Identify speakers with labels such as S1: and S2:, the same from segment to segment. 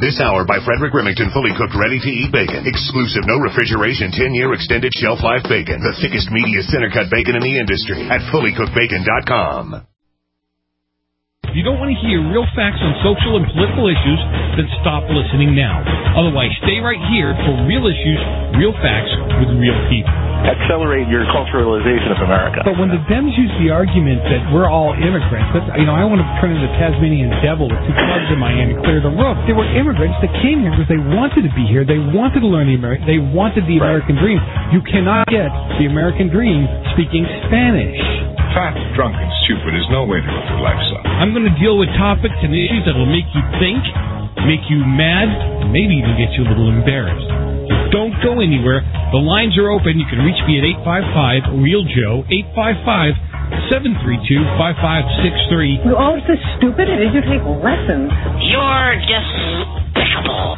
S1: This hour by Frederick Remington, fully cooked, ready-to-eat bacon. Exclusive, no refrigeration, 10-year extended shelf life bacon. The thickest, meatiest center-cut bacon in the industry at fullycookedbacon.com.
S2: If you don't want to hear real facts on social and political issues, then stop listening now. Otherwise, stay right here for real issues, real facts with real people.
S3: Accelerate your culturalization of America.
S4: But when the Dems use the argument that we're all immigrants, I want to turn into the Tasmanian devil with two clubs in my hand and clear the roof. They were immigrants that came here because they wanted to be here. They wanted to learn they wanted the American dream. You cannot get the American dream speaking Spanish.
S5: Fat, drunk, and stupid is no way to live your life, son.
S2: I'm going to deal with topics and issues that will make you think, make you mad, and maybe even get you a little embarrassed. Don't go anywhere. The lines are open. You can reach me at 855-REAL-JOE, 855-732-5563.
S6: You're all so stupid. Did you take lessons?
S7: You're despicable.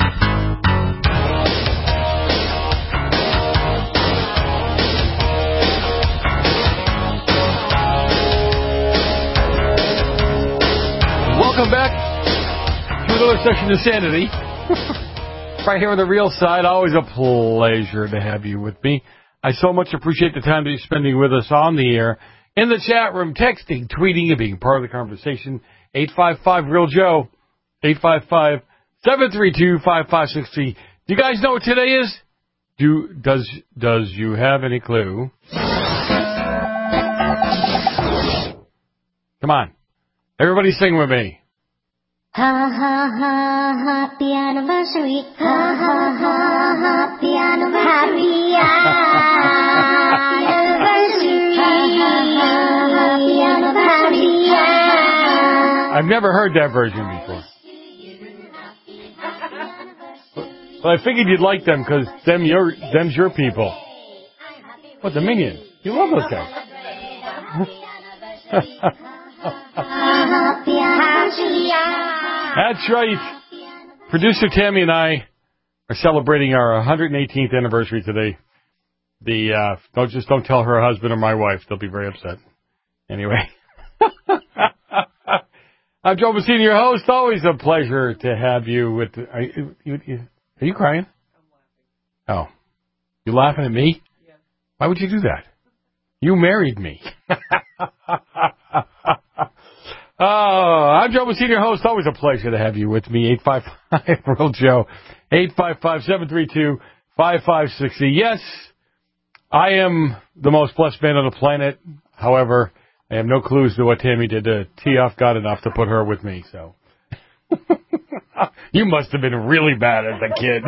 S8: Welcome back to another session of Sanity. Right here on the Real Side. Always a pleasure to have you with me. I so much appreciate the time that you're spending with us on the air, in the chat room, texting, tweeting, and being part of the conversation. 855-REAL-JOE, 855-732-5563. Do you guys know what today is? Does you have any clue? Come on. Everybody sing with me.
S9: Ha ha ha, happy anniversary. Ha ha ha, happy anniversary. Happy anniversary. Happy anniversary.
S8: I've never heard that version before. But I figured you'd like them because them's your people. What, the Minions? You love those guys. That's right. Producer Tammy and I are celebrating our 118th anniversary today. Don't tell her husband or my wife; they'll be very upset. Anyway, I'm Joe Messina, your host. Always a pleasure to have you. Are you crying? I'm laughing. Oh, you laughing at me? Yeah. Why would you do that? You married me. I'm Joe Messina, your host. Always a pleasure to have you with me. 855-REAL-JOE, 855-732-5560. Yes, I am the most blessed man on the planet. However, I have no clues to what Tammy did to tee off God enough to put her with me. So, you must have been really bad as a kid.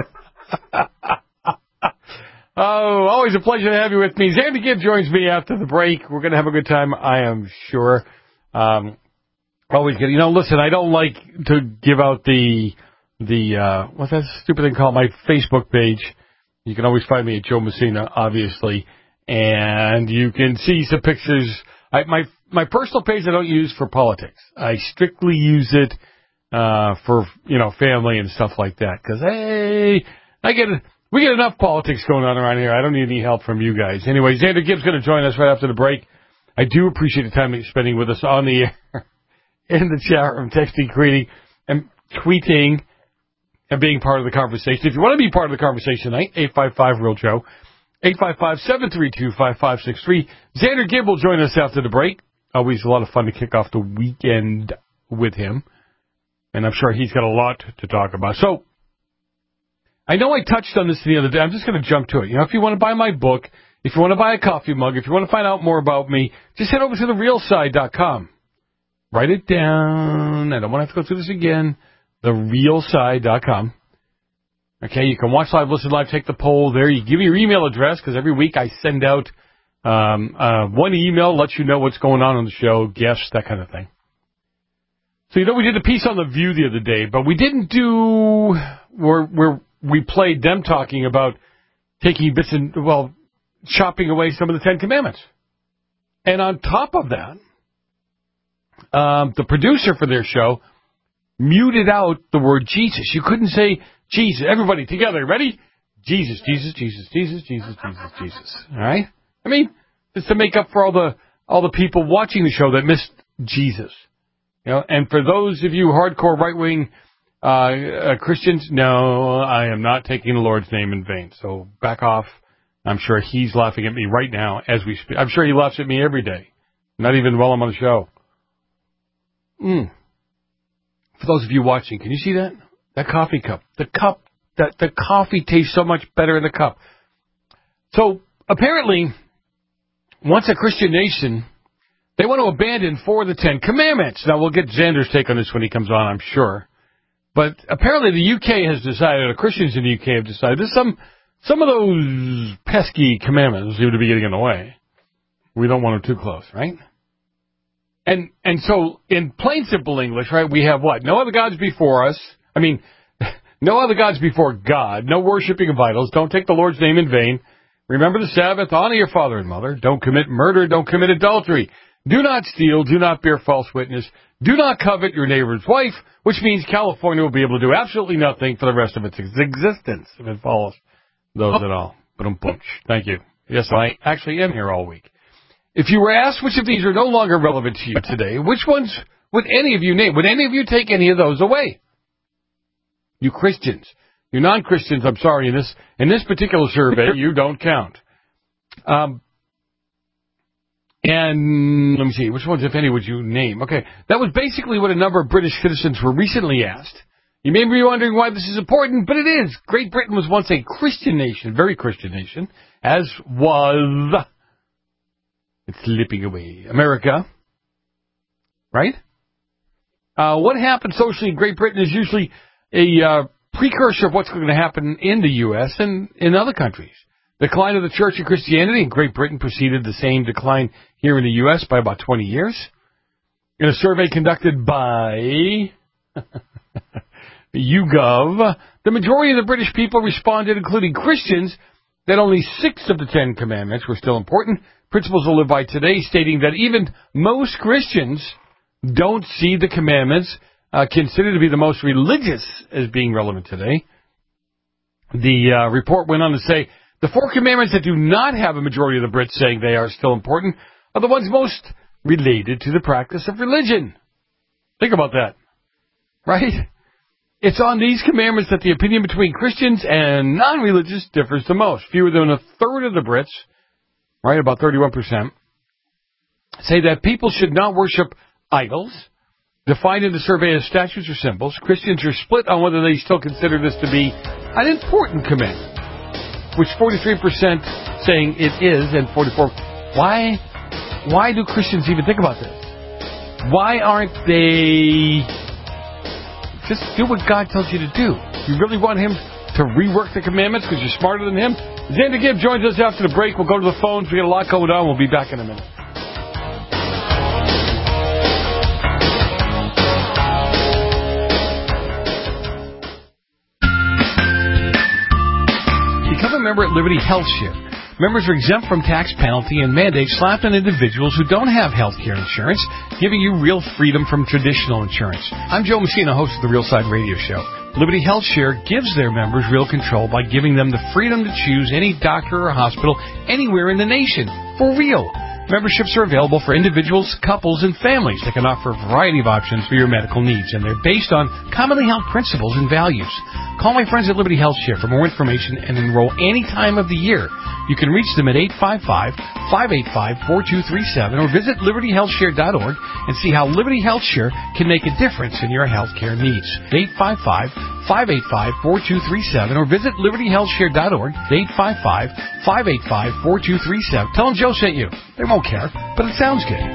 S8: Oh, always a pleasure to have you with me. Xander Gibb joins me after the break. We're going to have a good time, I am sure. Always good. Listen, I don't like to give out what's that stupid thing called? My Facebook page. You can always find me at Joe Messina, obviously. And you can see some pictures. My personal page I don't use for politics. I strictly use it for, family and stuff like that. Because, hey, we get enough politics going on around here. I don't need any help from you guys. Anyway, Xander Gibb's going to join us right after the break. I do appreciate the time that you're spending with us on the air, in the chat room, texting, tweeting, and being part of the conversation. If you want to be part of the conversation tonight, 855-REAL-JOE, 855-732-5563. Xander Gibb will join us after the break. Always a lot of fun to kick off the weekend with him. And I'm sure he's got a lot to talk about. So, I know I touched on this the other day. I'm just going to jump to it. If you want to buy my book, if you want to buy a coffee mug, if you want to find out more about me, just head over to therealside.com. Write it down. I don't want to have to go through this again. Therealside.com. Okay, you can watch live, listen live, take the poll there. You give me your email address because every week I send out one email, lets you know what's going on the show, guests, that kind of thing. So, we did a piece on The View the other day, but we didn't do where we played them talking about taking bits and, chopping away some of the Ten Commandments. And on top of that, the producer for their show muted out the word Jesus. You couldn't say Jesus. Everybody together. Ready? Jesus, Jesus, Jesus, Jesus, Jesus, Jesus, Jesus. All right? I mean, just to make up for all the people watching the show that missed Jesus. And for those of you hardcore right-wing Christians, no, I am not taking the Lord's name in vain. So back off. I'm sure he's laughing at me right now as we speak. I'm sure he laughs at me every day. Not even while I'm on the show. For those of you watching, can you see that? That coffee cup. The coffee tastes so much better in the cup. So apparently, once a Christian nation, they want to abandon 4 of the 10 commandments. Now, we'll get Xander's take on this when he comes on, I'm sure. But apparently the UK has decided, or Christians in the UK have decided, there's some of those pesky commandments seem to be getting in the way. We don't want them too close, right? And so, in plain simple English, right, we have what? No other gods before us. I mean, no other gods before God. No worshiping of idols. Don't take the Lord's name in vain. Remember the Sabbath. Honor your father and mother. Don't commit murder. Don't commit adultery. Do not steal. Do not bear false witness. Do not covet your neighbor's wife, which means California will be able to do absolutely nothing for the rest of its existence if it follows those at all. Thank you. Yes, I actually am here all week. If you were asked which of these are no longer relevant to you today, which ones would any of you name? Would any of you take any of those away? You Christians. You non-Christians, I'm sorry, in this particular survey, you don't count. And let me see, which ones, if any, would you name? Okay, that was basically what a number of British citizens were recently asked. You may be wondering why this is important, but it is. Great Britain was once a Christian nation, very Christian nation, as was... It's slipping away. America. Right? What happens socially in Great Britain is usually a precursor of what's going to happen in the U.S. and in other countries. The decline of the Church of Christianity in Great Britain preceded the same decline here in the U.S. by about 20 years. In a survey conducted by YouGov, the majority of the British people responded, including Christians, that only 6 of the 10 commandments were still important. Principles will live by today, stating that even most Christians don't see the commandments considered to be the most religious as being relevant today. The report went on to say, the 4 commandments that do not have a majority of the Brits saying they are still important are the ones most related to the practice of religion. Think about that. Right? It's on these commandments that the opinion between Christians and non-religious differs the most. Fewer than a third of the Brits, right, about 31%, say that people should not worship idols, defined in the survey as statues or symbols. Christians are split on whether they still consider this to be an important commandment, which 43% saying it is, and 44%. Why do Christians even think about this? Why aren't they just do what God tells you to do? You really want Him to rework the commandments because you're smarter than Him? Xander Gibb joins us after the break. We'll go to the phones. We got a lot going on. We'll be back in a minute. Become a member at Liberty Health Share. Members are exempt from tax penalty and mandates slapped on individuals who don't have health care insurance, giving you real freedom from traditional insurance. I'm Joe Messina, host of the Real Side Radio Show. Liberty Health Share gives their members real control by giving them the freedom to choose any doctor or hospital anywhere in the nation. For real. Memberships are available for individuals, couples, and families that can offer a variety of options for your medical needs, and they're based on commonly held principles and values. Call my friends at Liberty Health Share for more information and enroll any time of the year. You can reach them at 855-585-4237 or visit libertyhealthshare.org and see how Liberty Health Share can make a difference in your health care needs. 855-585-4237 or visit libertyhealthshare.org. 855-585-4237. Tell them Joe sent you. They won't care, but it sounds good.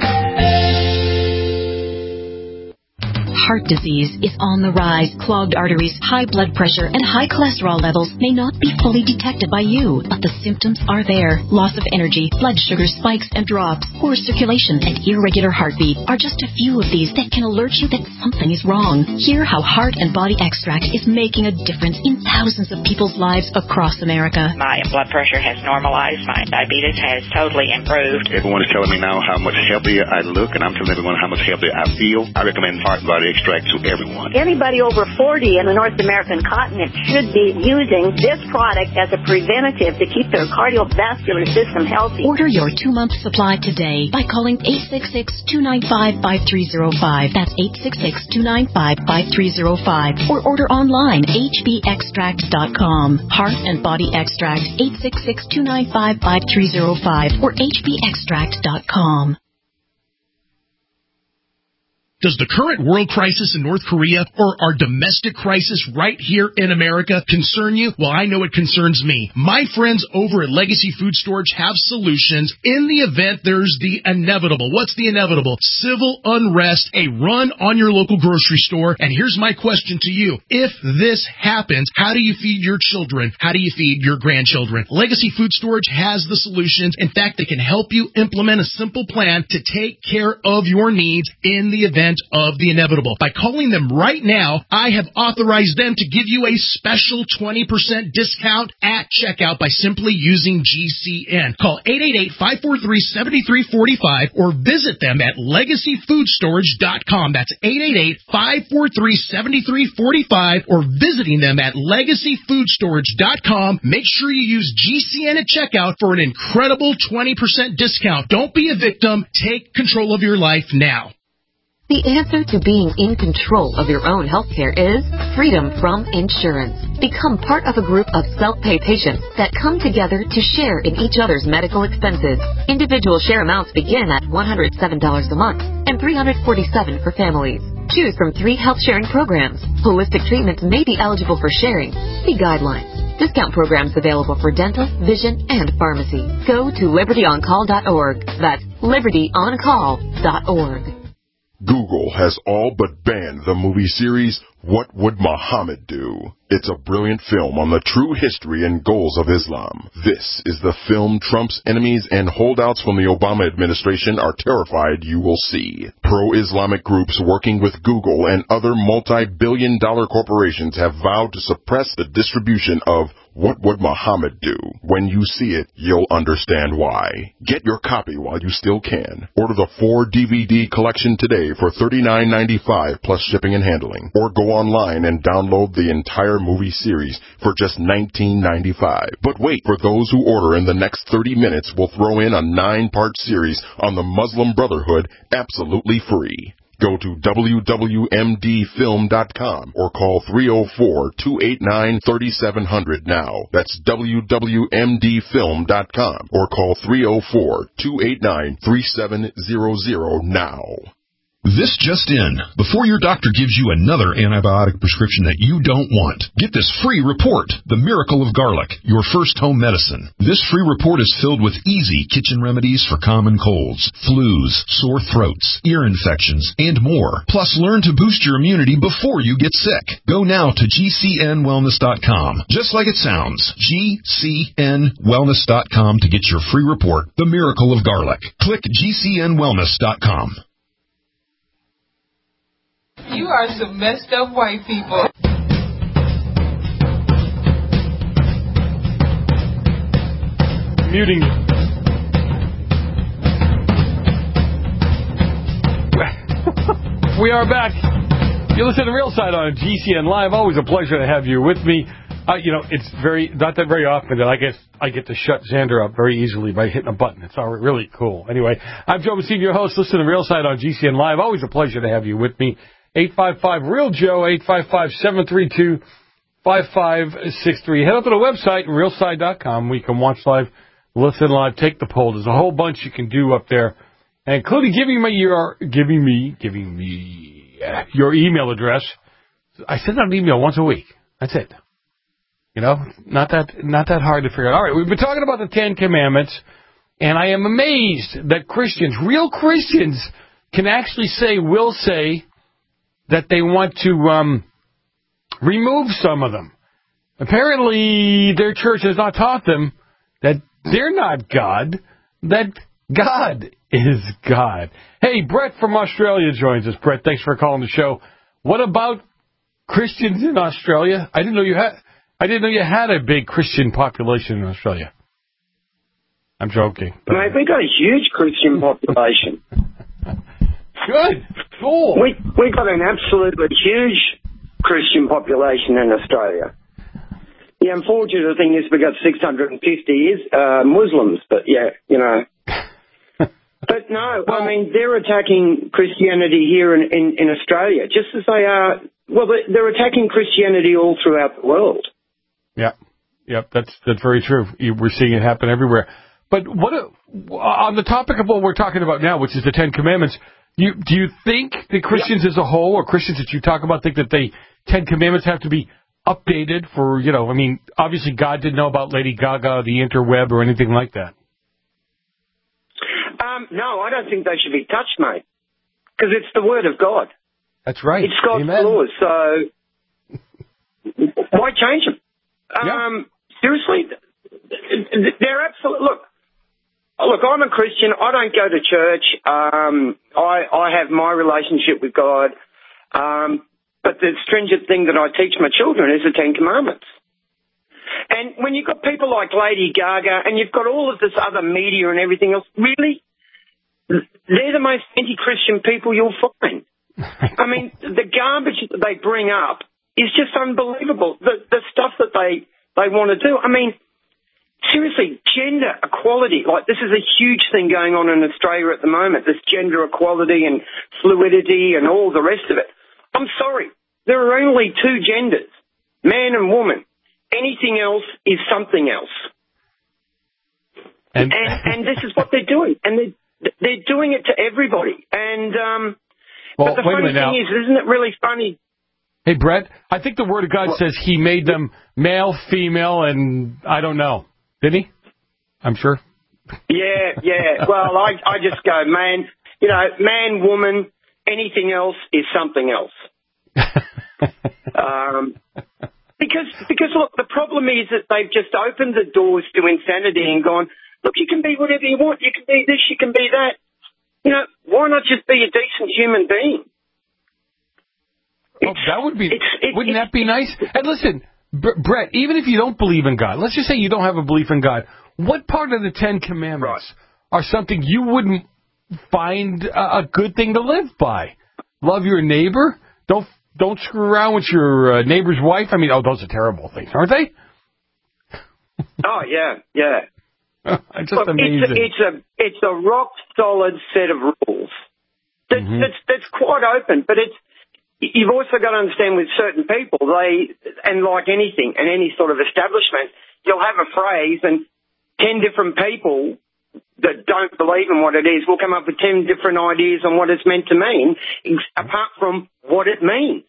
S10: Heart disease is on the rise. Clogged arteries, high blood pressure, and high cholesterol levels may not be fully detected by you, but the symptoms are there. Loss of energy, blood sugar spikes and drops, poor circulation, and irregular heartbeat are just a few of these that can alert you that something is wrong. Hear how Heart and Body Extract is making a difference in thousands of people's lives across America.
S7: My blood pressure has normalized. My diabetes has totally improved.
S11: Everyone is telling me now how much healthier I look, and I'm telling everyone how much healthier I feel. I recommend Heart and Body Extract
S3: extract to everyone.
S6: Anybody over 40 in the North American continent should be using this product as a preventative to keep their cardiovascular system healthy.
S10: Order your 2-month supply today by calling 866-295-5305. That's 866-295-5305. Or order online, hbextracts.com. Heart and Body Extract, 866-295-5305 or hbextract.com.
S11: Does the current world crisis in North Korea or our domestic crisis right here in America concern you? Well, I know it concerns me. My friends over at Legacy Food Storage have solutions in the event there's the inevitable. What's the inevitable? Civil unrest, a run on your local grocery store. And here's my question to you. If this happens, how do you feed your children? How do you feed your grandchildren? Legacy Food Storage has the solutions. In fact, they can help you implement a simple plan to take care of your needs in the event of the inevitable. By calling them right now, I have authorized them to give you a special 20% discount at checkout by simply using GCN. Call 888-543-7345 or visit them at LegacyFoodStorage.com. That's 888-543-7345 or visiting them at LegacyFoodStorage.com. Make sure you use GCN at checkout for an incredible 20% discount. Don't be a victim. Take control of your life now.
S12: The answer to being in control of your own healthcare is freedom from insurance. Become part of a group of self-pay patients that come together to share in each other's medical expenses. Individual share amounts begin at $107 a month and $347 for families. Choose from 3 health sharing programs. Holistic treatments may be eligible for sharing. See guidelines. Discount programs available for dental, vision, and pharmacy. Go to libertyoncall.org. That's libertyoncall.org.
S13: Google has all but banned the movie series What Would Muhammad Do? It's a brilliant film on the true history and goals of Islam. This is the film Trump's enemies and holdouts from the Obama administration are terrified you will see. Pro-Islamic groups working with Google and other multi-billion-dollar corporations have vowed to suppress the distribution of What Would Muhammad Do? When you see it, you'll understand why. Get your copy while you still can. Order the 4-DVD collection today for $39.95 plus shipping and handling. Or go online and download the entire movie series for just $19.95. But wait, for those who order in the next 30 minutes, we'll throw in a 9-part series on the Muslim Brotherhood absolutely free. Go to wwmdfilm.com or call 304-289-3700 now. That's wwmdfilm.com or call 304-289-3700 now.
S14: This just in. Before your doctor gives you another antibiotic prescription that you don't want, get this free report, The Miracle of Garlic, your first home medicine. This free report is filled with easy kitchen remedies for common colds, flus, sore throats, ear infections, and more. Plus, learn to boost your immunity before you get sick. Go now to GCNwellness.com. Just like it sounds, GCNwellness.com to get your free report, The Miracle of Garlic. Click GCNwellness.com.
S15: You are some messed up white people.
S8: Muting. We are back. You listen to Real Side on GCN Live. Always a pleasure to have you with me. It's not that very often that I get to shut Xander up very easily by hitting a button. It's really cool. Anyway, I'm Joe Messina, your host. Listen to Real Side on GCN Live. Always a pleasure to have you with me. 855-REAL-JOE, 855-732-5563. Head up to the website, realside.com, where you can watch live, listen live, take the poll. There's a whole bunch you can do up there, including giving me your email address. I send out an email once a week. That's it. Not that hard to figure out. All right, we've been talking about the 10 Commandments, and I am amazed that Christians, real Christians, can actually will say that they want to remove some of them. Apparently, their church has not taught them that they're not God, that God is God. Hey, Brett from Australia joins us. Brett, thanks for calling the show. What about Christians in Australia? I didn't know you had a big Christian population in Australia. I'm joking.
S16: Mate, we've got a huge Christian population.
S8: Good. Cool.
S16: We got an absolutely huge Christian population in Australia. The unfortunate thing is we got 650 Muslims, but yeah, you know. But no, I mean, they're attacking Christianity here in Australia, just as they are, well, they're attacking Christianity all throughout the world.
S8: Yeah. Yep, that's very true. We're seeing it happen everywhere. But on the topic of what we're talking about now, which is the Ten Commandments, do you think that Christians as a whole, or Christians that you talk about, think that the Ten Commandments have to be updated for, you know, I mean, obviously God didn't know about Lady Gaga, the interweb, or anything like that.
S16: No, I don't think they should be touched, mate, because it's the Word of God.
S8: That's right.
S16: It's God's laws, so why change them? Seriously, they're absolute. Look, I'm a Christian. I don't go to church. I have my relationship with God. But the stringent thing that I teach my children is the Ten Commandments. And when you've got people like Lady Gaga and you've got all of this other media and everything else, really, they're the most anti-Christian people you'll find. I mean, the garbage that they bring up is just unbelievable. The stuff that they want to do. I mean, seriously, gender equality, like this is a huge thing going on in Australia at the moment, this gender equality and fluidity and all the rest of it. I'm sorry, there are only two genders, man and woman. Anything else is something else. And this is what they're doing. And they're doing it to everybody. And but the funny thing is, isn't it really funny?
S8: Hey, Brett, I think the Word of God says he made them male, female, and I don't know. Did he? I'm sure.
S16: Yeah. Well, I just go, man, man, woman, anything else is something else. Because look, the problem is that they've just opened the doors to insanity and gone, look, you can be whatever you want. You can be this, you can be that. Why not just be a decent human being?
S8: That would be, wouldn't that be nice? And listen, Brett, even if you don't believe in God, let's just say you don't have a belief in God, what part of the Ten Commandments are something you wouldn't find a good thing to live by? Love your neighbor? Don't screw around with your neighbor's wife? I mean, those are terrible things, aren't they?
S16: Oh, yeah.
S8: Just look, amazing.
S16: It's a rock solid set of rules. That's quite open, but you've also got to understand with certain people, and like anything, and any sort of establishment, you'll have a phrase and 10 different people that don't believe in what it is will come up with 10 different ideas on what it's meant to mean, apart from what it means.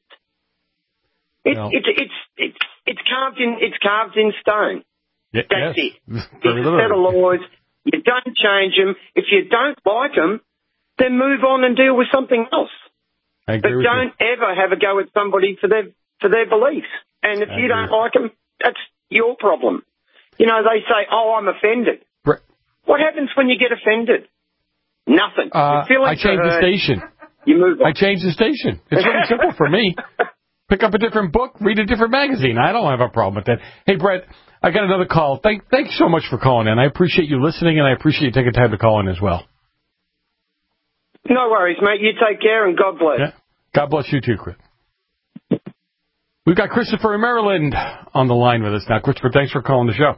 S16: It's carved in stone. That's it. It's a set of laws. You don't change them. If you don't like them, then move on and deal with something else. But don't ever have a go at somebody for their beliefs. And if you don't like them, that's your problem. They say, I'm offended. What happens when you get offended? Nothing.
S8: I change the station.
S16: You move on.
S8: I change the station. It's really simple for me. Pick up a different book, read a different magazine. I don't have a problem with that. Hey, Brett, I got another call. Thank you so much for calling in. I appreciate you listening, and I appreciate you taking time to call in as well.
S16: No worries, mate. You take care, and God bless.
S8: Yeah. God bless you too, Chris. We've got Christopher in Maryland on the line with us now. Christopher, thanks for calling the show.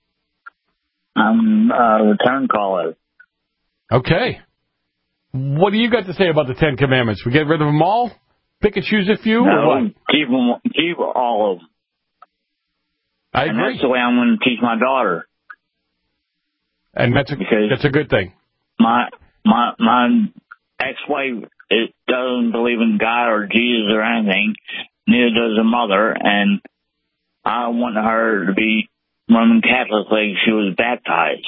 S17: I'm a return caller.
S8: Okay. What do you got to say about the Ten Commandments? We get rid of them all? Pick and choose a few?
S17: No,
S8: or what?
S17: keep all of them.
S8: I agree.
S17: And that's the way I'm going to teach my daughter.
S8: And that's a good thing.
S17: My ex-wife doesn't believe in God or Jesus or anything. Neither does her mother. And I want her to be Roman Catholic like she was baptized.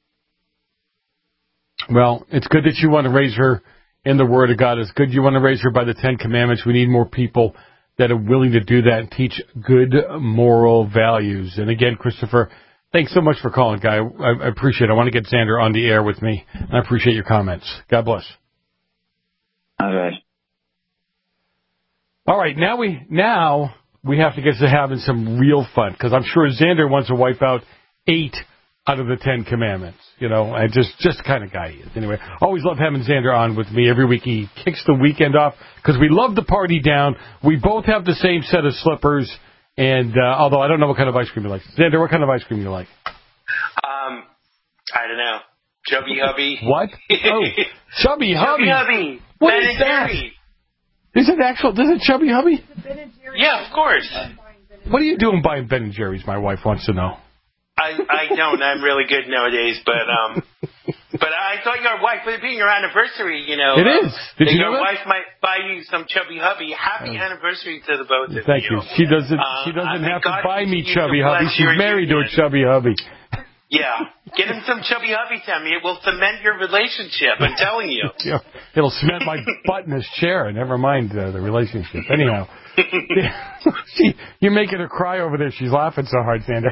S8: Well, it's good that you want to raise her in the Word of God. It's good you want to raise her by the Ten Commandments. We need more people that are willing to do that and teach good moral values. And again, Christopher, thanks so much for calling, guy. I appreciate it. I want to get Xander on the air with me. And I appreciate your comments. God bless.
S17: Okay.
S8: All right, now we have to get to having some real fun, because I'm sure Xander wants to wipe out 8 out of the 10 Commandments. You know, and just the kind of guy he is. Anyway, always love having Xander on with me every week. He kicks the weekend off because we love to party down. We both have the same set of slippers, and although I don't know what kind of ice cream you like. Xander, what kind of ice cream you like?
S18: I don't know. Chubby Hubby.
S8: What? Oh, Chubby Hubby.
S18: Chubby Hubby.
S8: What
S18: Ben
S8: is
S18: and
S8: that?
S18: Jerry.
S8: Is it Chubby Hubby?
S18: Yeah, of course.
S8: What are you doing buying Ben & Jerry's, my wife wants to know.
S18: I don't. I'm really good nowadays, but I thought your wife, with it being your anniversary, you know.
S8: It is. Did you know
S18: your
S8: that?
S18: wife might buy you some Chubby Hubby. Happy anniversary to the both of you.
S8: Thank you. She doesn't have to buy me Chubby Hubby. She's married to a Chubby Hubby.
S18: Yeah. Get him some Chubby Hubby, Tammy. It will cement your relationship, I'm telling you.
S8: Yeah. It'll cement my butt in his chair, never mind the relationship. Anyhow. You're making her cry over there. She's laughing so hard, Xander.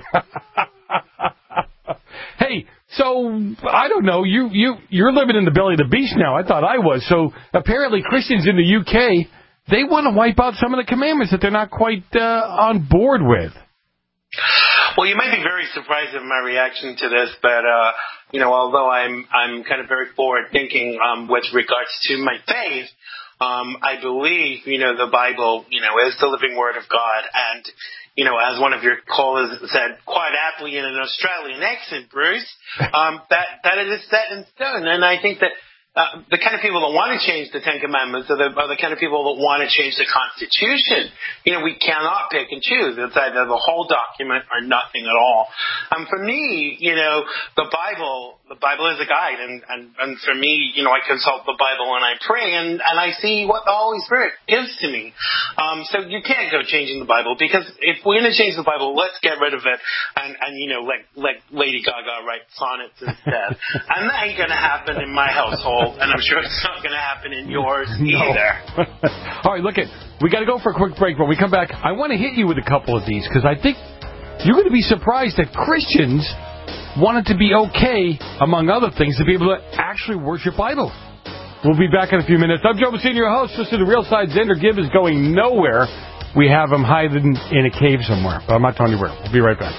S8: Hey, so, I don't know, you're living in the belly of the beast now. I thought I was. So, apparently Christians in the UK, they want to wipe out some of the commandments that they're not quite on board with.
S18: Well, you might be very surprised at my reaction to this, but, you know, although I'm kind of very forward-thinking with regards to my faith, I believe, you know, the Bible, you know, is the living Word of God, and, you know, as one of your callers said quite aptly in an Australian accent, Bruce, that it is set in stone, and I think that the kind of people that want to change the Ten Commandments are the kind of people that want to change the Constitution. You know, we cannot pick and choose. It's either the whole document or nothing at all. For me, you know, the Bible is a guide, and for me, you know, I consult the Bible and I pray, and I see what the Holy Spirit gives to me. So you can't go changing the Bible, because if we're going to change the Bible, let's get rid of it and you know, let Lady Gaga write sonnets instead. And that ain't going to happen in my household. And I'm sure it's not going to happen in yours either.
S8: All right, look, we got to go for a quick break. When we come back, I want to hit you with a couple of these, because I think you're going to be surprised that Christians want it to be okay, among other things, to be able to actually worship idols. We'll be back in a few minutes. I'm Joe Messina, your host. Listen to The Real Side. Xander Gibb is going nowhere. We have him hiding in a cave somewhere, but I'm not telling you where. We'll be right back.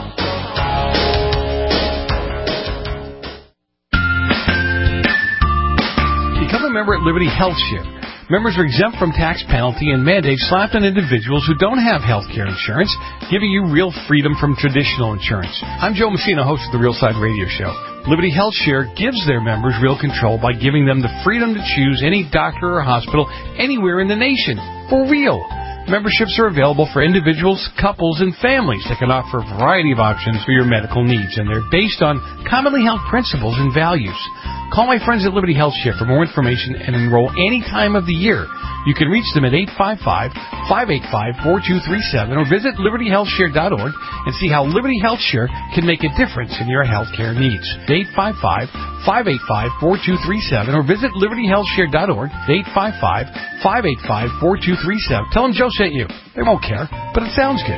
S8: Become a member at Liberty Health Share. Members are exempt from tax penalty and mandates slapped on individuals who don't have health care insurance, giving you real freedom from traditional insurance. I'm Joe Messina, host of The Real Side Radio Show. Liberty Health Share gives their members real control by giving them the freedom to choose any doctor or hospital anywhere in the nation. For real. Memberships are available for individuals, couples, and families that can offer a variety of options for your medical needs, and they're based on commonly held principles and values. Call my friends at Liberty Health Share for more information and enroll any time of the year. You can reach them at 855-585-4237 or visit libertyhealthshare.org and see how Liberty Health Share can make a difference in your health care needs. 855-585-4237 or visit libertyhealthshare.org. 855-585-4237. Tell them Joe sent you. They won't care, but it sounds good.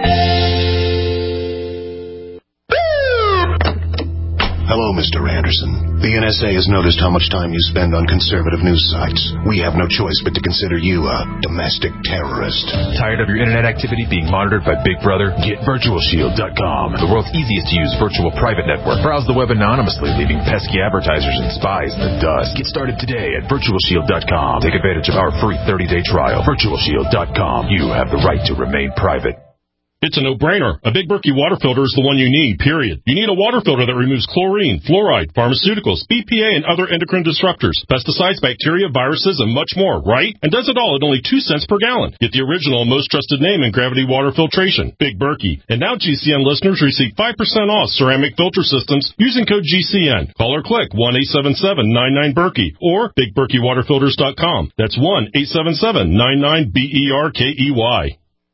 S1: Hello, Mr. Anderson. The NSA has noticed how much time you spend on conservative news sites. We have no choice but to consider you a domestic terrorist.
S19: Tired of your internet activity being monitored by Big Brother? Get VirtualShield.com, the world's easiest to use virtual private network. Browse the web anonymously, leaving pesky advertisers and spies in the dust. Get started today at VirtualShield.com. Take advantage of our free 30-day trial. VirtualShield.com. You have the right to remain private.
S20: It's a no-brainer. A Big Berkey water filter is the one you need, period. You need a water filter that removes chlorine, fluoride, pharmaceuticals, BPA, and other endocrine disruptors, pesticides, bacteria, viruses, and much more, right? And does it all at only 2 cents per gallon. Get the original and most trusted name in gravity water filtration, Big Berkey. And now GCN listeners receive 5% off ceramic filter systems using code GCN. Call or click 1-877-99-BERKEY or BigBerkeyWaterFilters.com. That's 1-877-99-BERKEY.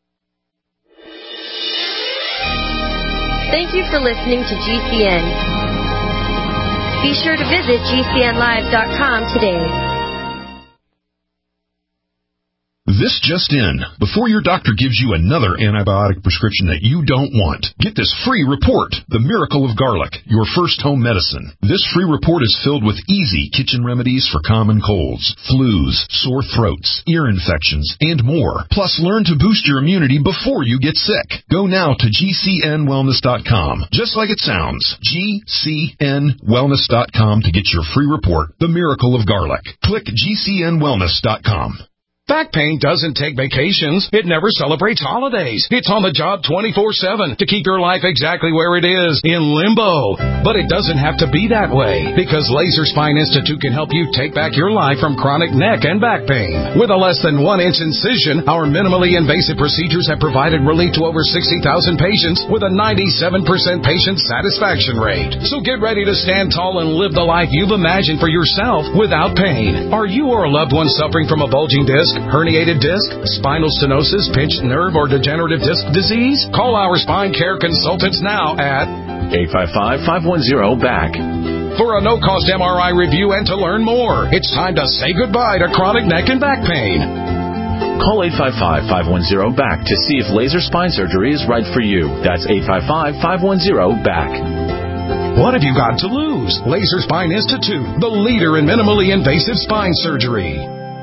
S21: Thank you for listening to GCN. Be sure to visit GCNlive.com today.
S14: This just in. Before your doctor gives you another antibiotic prescription that you don't want, get this free report, The Miracle of Garlic, your first home medicine. This free report is filled with easy kitchen remedies for common colds, flus, sore throats, ear infections, and more. Plus, learn to boost your immunity before you get sick. Go now to GCNwellness.com, just like it sounds, GCNwellness.com to get your free report, The Miracle of Garlic. Click GCNwellness.com.
S4: Back pain doesn't take vacations. It never celebrates holidays. It's on the job 24/7 to keep your life exactly where it is, in limbo. But it doesn't have to be that way, because Laser Spine Institute can help you take back your life from chronic neck and back pain. With a less than 1-inch incision, our minimally invasive procedures have provided relief to over 60,000 patients with a 97% patient satisfaction rate. So get ready to stand tall and live the life you've imagined for yourself without pain. Are you or a loved one suffering from a bulging disc, herniated disc, spinal stenosis, pinched nerve, or degenerative disc disease? Call our spine care consultants now at
S22: 855-510-BACK.
S4: For a no-cost MRI review and to learn more. It's time to say goodbye to chronic neck and back pain.
S22: Call 855-510-BACK to see if laser spine surgery is right for you. That's 855-510-BACK.
S4: What have you got to lose? Laser Spine Institute, the leader in minimally invasive spine surgery.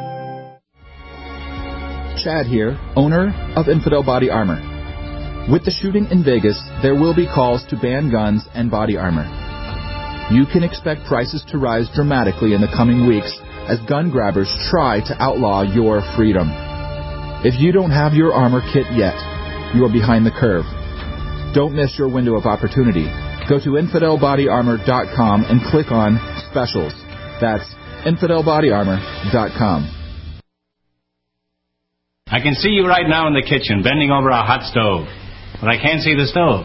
S23: Chad here, owner of Infidel Body Armor. With the shooting in Vegas, there will be calls to ban guns and body armor. You can expect prices to rise dramatically in the coming weeks as gun grabbers try to outlaw your freedom. If you don't have your armor kit yet, you are behind the curve. Don't miss your window of opportunity. Go to InfidelBodyArmor.com and click on Specials. That's InfidelBodyArmor.com.
S24: I can see you right now in the kitchen, bending over a hot stove. But I can't see the stove.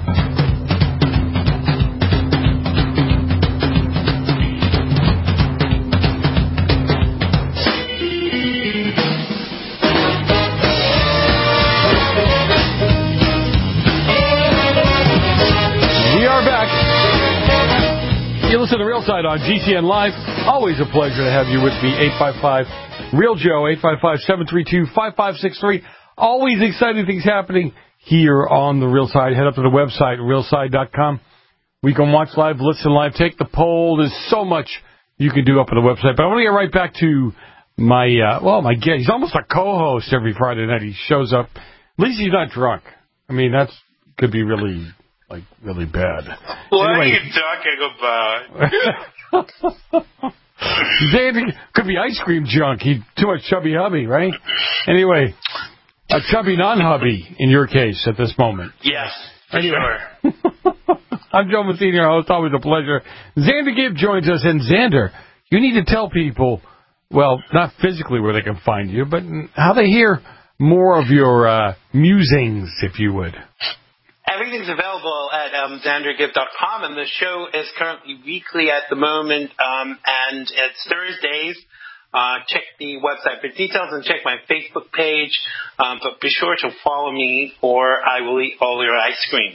S8: We are back. You listen to Real Side on GCN Live. Always a pleasure to have you with me. 855-REAL Joe, 855-732-5563. Always exciting things happening here on the Real Side. Head up to the website, realside.com. We can watch live, listen live, take the poll. There's so much you can do up on the website. But I want to get right back to my my guest. He's almost a co-host every Friday night. He shows up. At least he's not drunk. I mean, that could be really bad.
S18: What
S8: anyway.
S18: are you talking about?
S8: Xander could be ice cream junk. He's too much chubby hubby, right? Anyway, a chubby non-hubby in your case at this moment.
S18: Yes,
S8: anyway.
S18: sure.
S8: I'm Joe Matheny, your host. Always a pleasure. Xander Gibb joins us. And Xander, you need to tell people, well, not physically where they can find you, but how they hear more of your musings, if you would.
S18: Everything's available at xandergibb.com, and the show is currently weekly at the moment, and it's Thursdays. Check the website for details and check my Facebook page, but be sure to follow me or I will eat all your ice cream.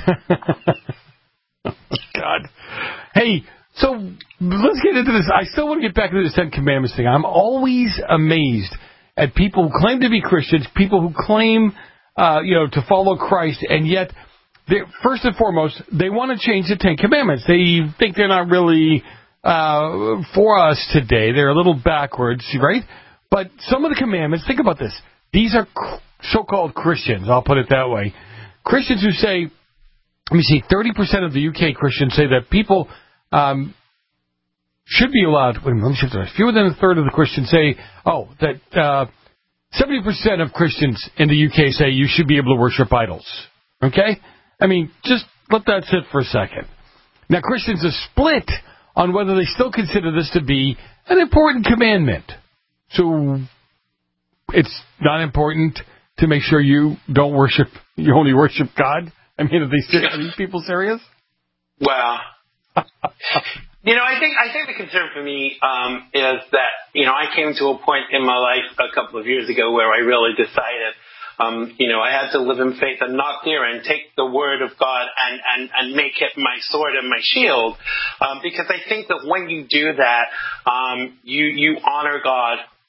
S8: God. Hey, so let's get into this. I still want to get back to the Ten Commandments thing. I'm always amazed at people who claim to be Christians, people who claim to follow Christ, and yet, first and foremost, they want to change the Ten Commandments. They think they're not really for us today. They're a little backwards, right? But some of the commandments, think about this. These are so-called Christians, I'll put it that way. Christians who say, 30% of the UK Christians say that people should be allowed, fewer than a third of the Christians say, that 70% of Christians in the UK say you should be able to worship idols. Okay? Just let that sit for a second. Now, Christians are split on whether they still consider this to be an important commandment. So, it's not important to make sure you don't worship, you only worship God? Are these people serious?
S18: Well, I think the concern for me is that, I came to a point in my life a couple of years ago where I really decided, I had to live in faith and not fear and take the word of God and make it my sword and my shield. Because I think that when you do that, you honor God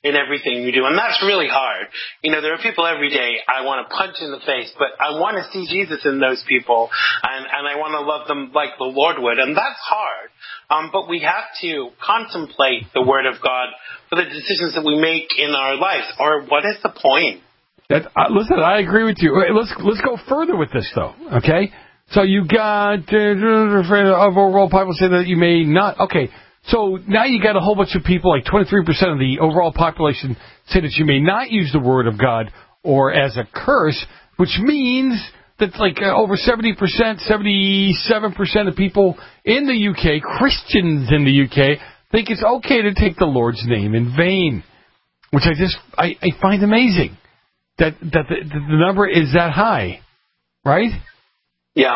S18: in everything you do. And that's really hard. You know, there are people every day I want to punch in the face, but I want to see Jesus in those people, and I want to love them like the Lord would. And that's hard. But we have to contemplate the Word of God for the decisions that we make in our lives. Or what is the point?
S8: Listen, I agree with you. Let's go further with this, though, okay? So you got overall Bible say that you may not. Okay, so now you got a whole bunch of people, like 23% of the overall population, say that you may not use the Word of God or as a curse, which means that like over 70%, 77% of people in the UK, Christians in the UK, think it's okay to take the Lord's name in vain, which I find amazing. That the number is that high, right?
S18: Yeah.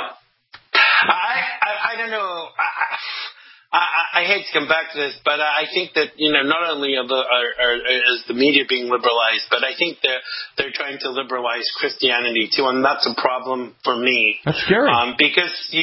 S18: I don't know. I hate to come back to this, but I think that, you know, not only is the media being liberalized, but I think they're trying to liberalize Christianity too, and that's a problem for me.
S8: That's scary.
S18: Because you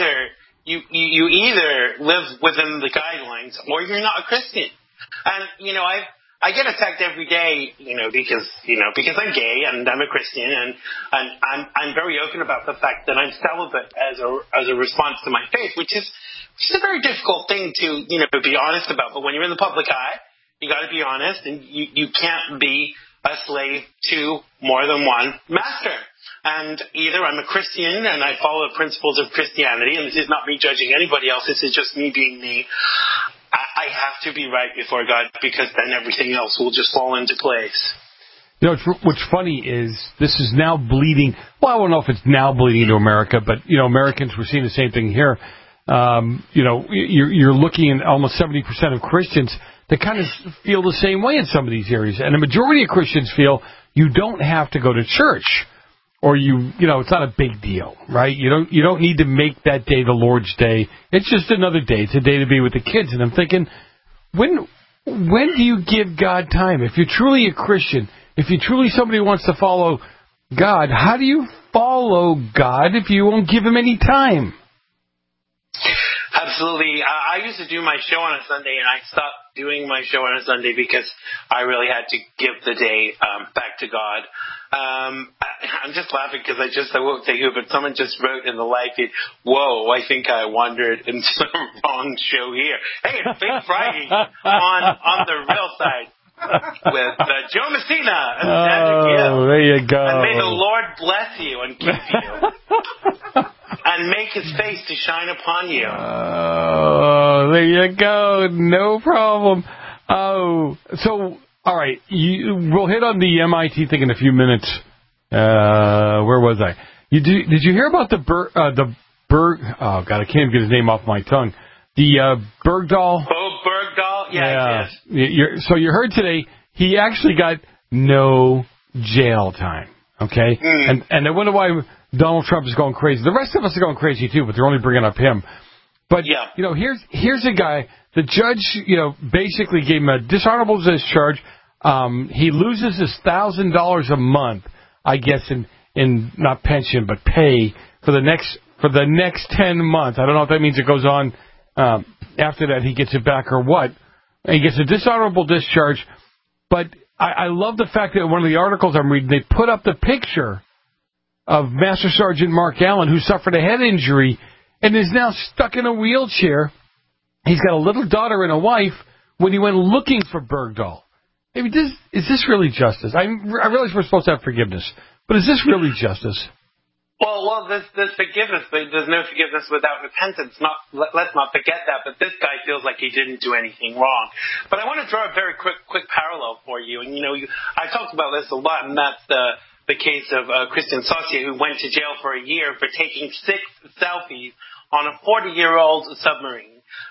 S18: either live within the guidelines or you're not a Christian. And, you know, I get attacked every day, because I'm gay and I'm a Christian, and I'm very open about the fact that I'm celibate as a response to my faith, which is a very difficult thing to, be honest about. But when you're in the public eye, you got to be honest, and you can't be a slave to more than one master. And either I'm a Christian and I follow the principles of Christianity, and this is not me judging anybody else, this is just me being me. I have to be right before God, because then everything else will just fall into place.
S8: You know, what's funny is this is now bleeding. Well, I don't know if it's now bleeding into America, but, Americans, we're seeing the same thing here. You're looking at almost 70% of Christians that kind of feel the same way in some of these areas. And the majority of Christians feel you don't have to go to church, or it's not a big deal, right? You don't need to make that day the Lord's Day. It's just another day. It's a day to be with the kids. And I'm thinking, when do you give God time? If you're truly a Christian, if you're truly somebody who wants to follow God, how do you follow God if you won't give Him any time?
S18: Absolutely. I used to do my show on a Sunday, and I stopped doing my show on a Sunday because I really had to give the day back to God. I'm just laughing because I won't say who, but someone just wrote in the live feed, "Whoa, I think I wandered into the wrong show here." Hey, it's Big Friday on the real side with Joe Messina and Sandra Gill.
S8: There you go.
S18: And may the Lord bless you and keep you. And make His face to shine upon you.
S8: Oh, there you go. No problem. Oh, so, all right. We'll hit on the MIT thing in a few minutes. Where was I? Did you hear about the Berg? Oh God, I can't even get his name off my tongue. The Bergdahl.
S18: Oh, Bergdahl. Yeah.
S8: So you heard today he actually got no jail time. Okay, and I wonder why Donald Trump is going crazy. The rest of us are going crazy too, but they're only bringing up him. But here's a guy. The judge, basically gave him a dishonorable discharge. He loses his $1,000 a month, I guess, in not pension but pay for the next 10 months. I don't know if that means it goes on after that. He gets it back or what? He gets a dishonorable discharge. But I love the fact that one of the articles I'm reading, they put up the picture of Master Sergeant Mark Allen, who suffered a head injury and is now stuck in a wheelchair. He's got a little daughter and a wife when he went looking for Bergdahl. I mean, is this really justice? I realize we're supposed to have forgiveness, but is this really justice?
S18: Well, there's forgiveness, but there's no forgiveness without repentance. Let's not forget that. But this guy feels like he didn't do anything wrong. But I want to draw a very quick parallel for you. And I talked about this a lot, and that's the case of Christian Saucier, who went to jail for a year for taking 6 selfies on a 40-year-old submarine.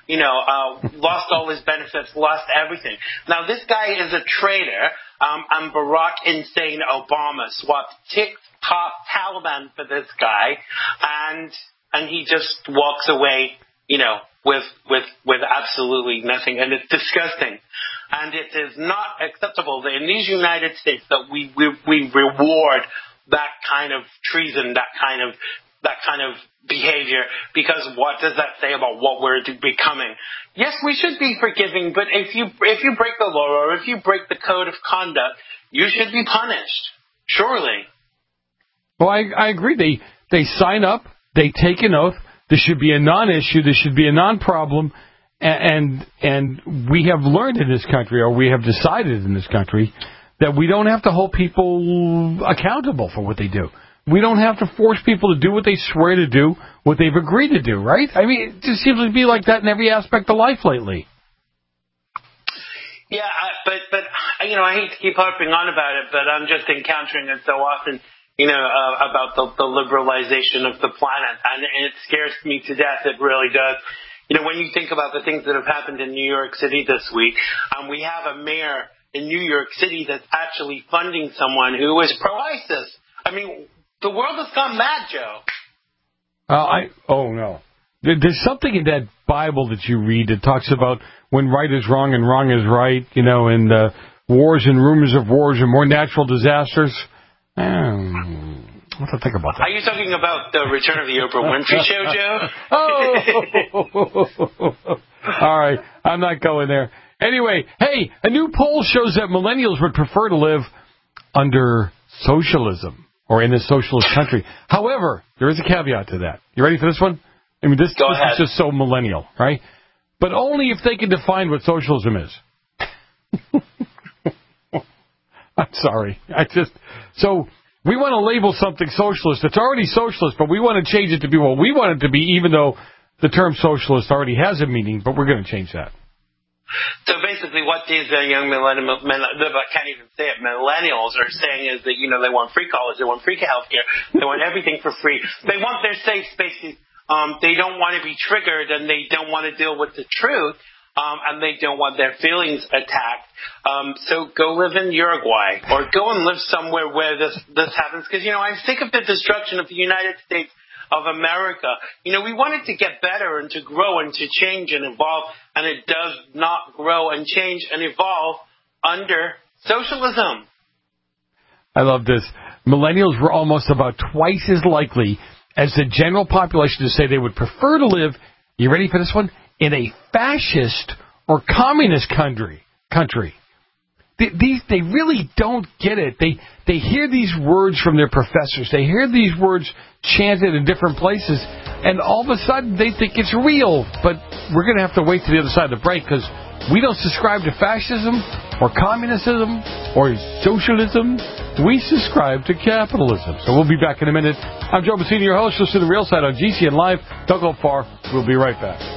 S18: Lost all his benefits, lost everything. Now, this guy is a traitor, and Barack Hussein Obama swapped TikTok Taliban for this guy, and he just walks away, with absolutely nothing, and it's disgusting. And it is not acceptable that in these United States that we reward that kind of treason, that kind of that kind of behavior, because what does that say about what we're becoming? Yes, we should be forgiving, but if you break the law or if you break the code of conduct, you should be punished. Surely.
S8: Well, I agree. They sign up, they take an oath. This should be a non-issue. This should be a non-problem. And we have learned in this country, or we have decided in this country, that we don't have to hold people accountable for what they do. We don't have to force people to do what they swear to do, what they've agreed to do, right? I mean, it just seems to be like that in every aspect of life lately.
S18: Yeah, but I hate to keep harping on about it, but I'm just encountering it so often, about the liberalization of the planet, and it scares me to death. It really does. When you think about the things that have happened in New York City this week, we have a mayor in New York City that's actually funding someone who is pro-ISIS. I mean, the world has gone mad, Joe.
S8: Oh, no. There's something in that Bible that you read that talks about when right is wrong and wrong is right, and wars and rumors of wars are more natural disasters. What to think about that?
S18: Are you talking about the return of the Oprah Winfrey Show, Joe?
S8: All right. I'm not going there. Anyway, hey, a new poll shows that millennials would prefer to live under socialism or in a socialist country. However, there is a caveat to that. You ready for this one? I mean, this is just so millennial, right? But only if they can define what socialism is. I'm sorry. So we want to label something socialist. It's already socialist, but we want to change it to be what we want it to be, even though the term socialist already has a meaning, but we're going to change that.
S18: So basically what these young millennials, I can't even say it, millennials are saying is that, they want free college, they want free healthcare, they want everything for free. They want their safe spaces. They don't want to be triggered, and they don't want to deal with the truth. And they don't want their feelings attacked. So go live in Uruguay or go and live somewhere where this happens. Because, I'm sick of the destruction of the United States of America. We want it to get better and to grow and to change and evolve. And it does not grow and change and evolve under socialism.
S8: I love this. Millennials were almost about twice as likely as the general population to say they would prefer to live, you ready for this one, in a fascist or communist country. They really don't get it. They hear these words from their professors. They hear these words chanted in different places, and all of a sudden they think it's real. But we're going to have to wait to the other side of the break, because we don't subscribe to fascism or communism or socialism. We subscribe to capitalism. So we'll be back in a minute. I'm Joe Messina, your host. Listen to The Real Side on GCN Live. Don't go far. We'll be right back.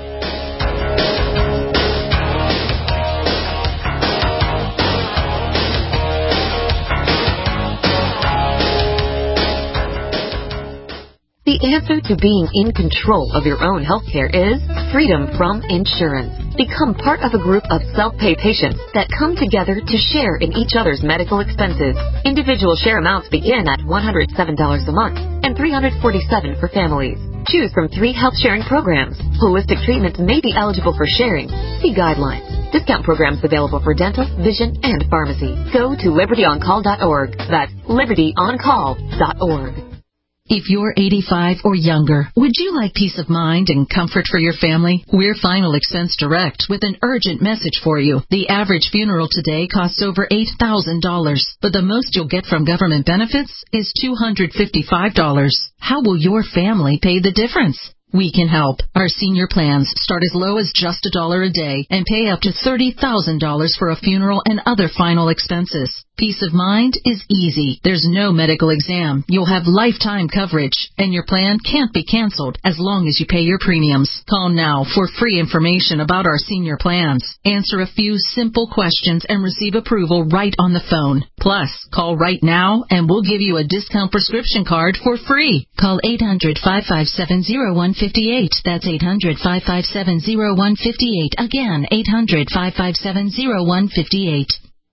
S12: The answer to being in control of your own healthcare is freedom from insurance. Become part of a group of self-pay patients that come together to share in each other's medical expenses. Individual share amounts begin at $107 a month and $347 for families. Choose from 3 health-sharing programs. Holistic treatments may be eligible for sharing. See guidelines. Discount programs available for dental, vision, and pharmacy. Go to libertyoncall.org. That's libertyoncall.org.
S10: If you're 85 or younger, would you like peace of mind and comfort for your family? We're Final Expense Direct with an urgent message for you. The average funeral today costs over $8,000, but the most you'll get from government benefits is $255. How will your family pay the difference? We can help. Our senior plans start as low as just $1 a day and pay up to $30,000 for a funeral and other final expenses. Peace of mind is easy. There's no medical exam. You'll have lifetime coverage, and your plan can't be canceled as long as you pay your premiums. Call now for free information about our senior plans. Answer a few simple questions and receive approval right on the phone. Plus, call right now and we'll give you a discount prescription card for free. Call 800-557-0158. That's 800-557-0158. Again, 800-557-0158.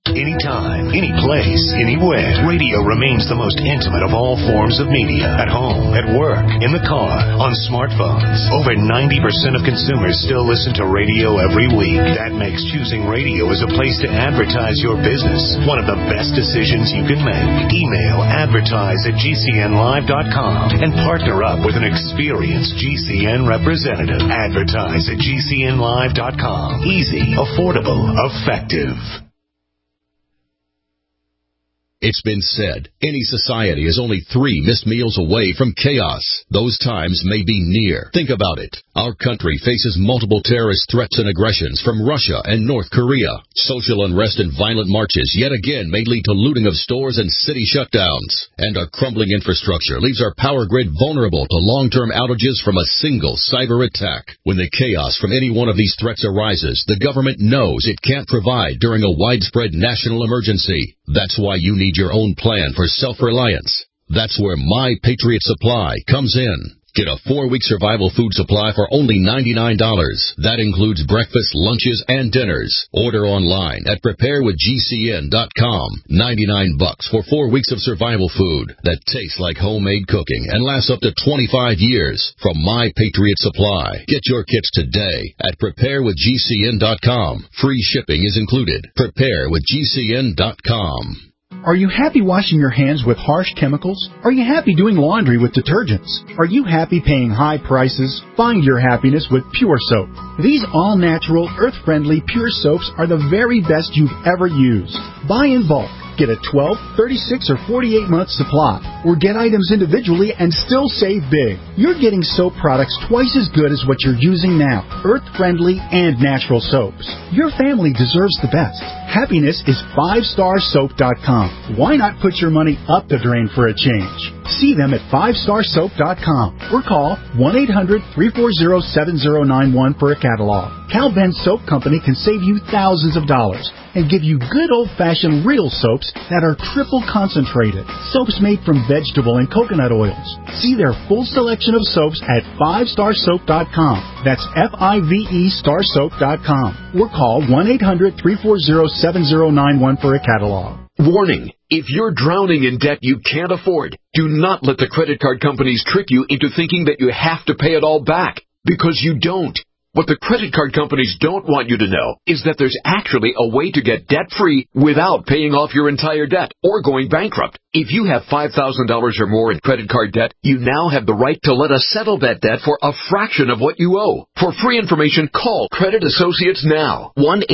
S1: Anytime, any place, anywhere. Radio remains the most intimate of all forms of media. At home, at work, in the car, on smartphones. Over 90% of consumers still listen to radio every week. That makes choosing radio as a place to advertise your business one of the best decisions you can make. Email advertise@gcnlive.com and partner up with an experienced GCN representative. Advertise at gcnlive.com. Easy, affordable, effective.
S14: It's been said, any society is only 3 missed meals away from chaos. Those times may be near. Think about it. Our country faces multiple terrorist threats and aggressions from Russia and North Korea. Social unrest and violent marches yet again may lead to looting of stores and city shutdowns. And our crumbling infrastructure leaves our power grid vulnerable to long-term outages from a single cyber attack. When the chaos from any one of these threats arises, the government knows it can't provide during a widespread national emergency. That's why you need your own plan for self-reliance. That's where My Patriot Supply comes in. Get a 4-week survival food supply for only $99. That includes breakfast, lunches, and dinners. Order online at preparewithgcn.com. $99 for 4 weeks of survival food that tastes like homemade cooking and lasts up to 25 years from My Patriot Supply. Get your kits today at preparewithgcn.com. Free shipping is included. Preparewithgcn.com.
S2: Are you happy washing your hands with harsh chemicals? Are you happy doing laundry with detergents? Are you happy paying high prices? Find your happiness with Pure Soap. These all-natural, earth-friendly Pure Soaps are the very best you've ever used. Buy in bulk. Get a 12, 36, or 48-month supply, or get items individually and still save big. You're getting soap products twice as good as what you're using now, earth-friendly and natural soaps. Your family deserves the best. Happiness is 5starsoap.com. Why not put your money up the drain for a change? See them at 5starsoap.com or call 1-800-340-7091 for a catalog. Cal Ben Soap Company can save you thousands of dollars and give you good old-fashioned real soaps that are triple concentrated. Soaps made from vegetable and coconut oils. See their full selection of soaps at 5starsoap.com. That's F-I-V-E starsoap.com. Or call 1-800-340-7091 for a catalog.
S5: Warning. If you're drowning in debt you can't afford, do not let the credit card companies trick you into thinking that you have to pay it all back, because you don't. What the credit card companies don't want you to know is that there's actually a way to get debt-free without paying off your entire debt or going bankrupt. If you have $5,000 or more in credit card debt, you now have the right to let us settle that debt for a fraction of what you owe. For free information, call Credit Associates now.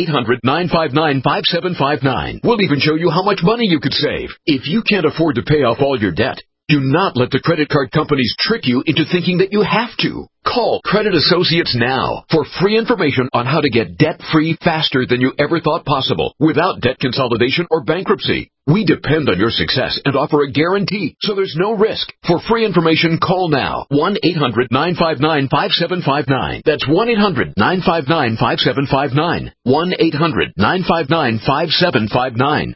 S5: 1-800-959-5759. We'll even show you how much money you could save. If you can't afford to pay off all your debt, do not let the credit card companies trick you into thinking that you have to. Call Credit Associates now for free information on how to get debt-free faster than you ever thought possible without debt consolidation or bankruptcy. We depend on your success and offer a guarantee, so there's no risk. For free information, call now. 1-800-959-5759. That's 1-800-959-5759. 1-800-959-5759.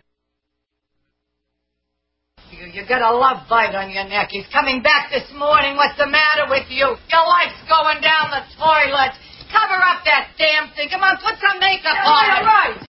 S7: You got a love bite on your neck. He's coming back this morning. What's the matter with you? Your life's going down the toilet. Cover up that damn thing. Come on, put some makeup on it. Right.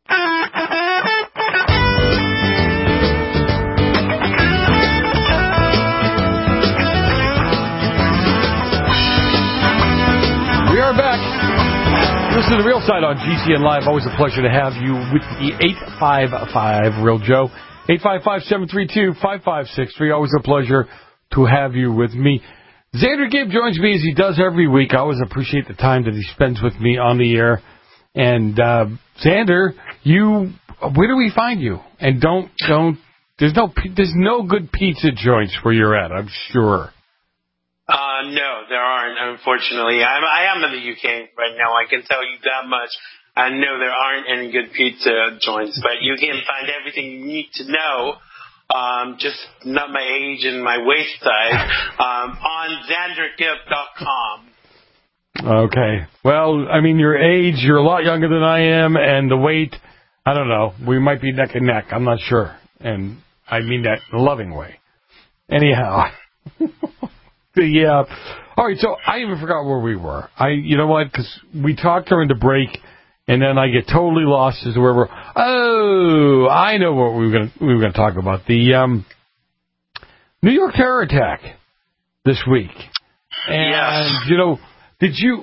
S8: We are back. Listen to The Real Side on GCN Live. Always a pleasure to have you with the 855 Real Joe. 855-732-5563. Always a pleasure to have you with me. Xander Gibb joins me as he does every week. I always appreciate the time that he spends with me on the air. And Xander, where do we find you? And there's no good pizza joints where you're at, I'm sure.
S18: No, there aren't, unfortunately. I am in the UK right now. I can tell you that much. I know there aren't any good pizza joints, but you can find everything you need to know, just not my age and my waist size, on xandergibb.com.
S8: Okay. Well, I mean, your age, you're a lot younger than I am, and the weight, I don't know. We might be neck and neck. I'm not sure. And I mean that in a loving way. Anyhow. Yeah. All right, so I even forgot where we were. You know what? Because we talked during the break, and then I get totally lost as to where we're. Oh, I know what we were going to talk about. The New York terror attack this week. And, did you...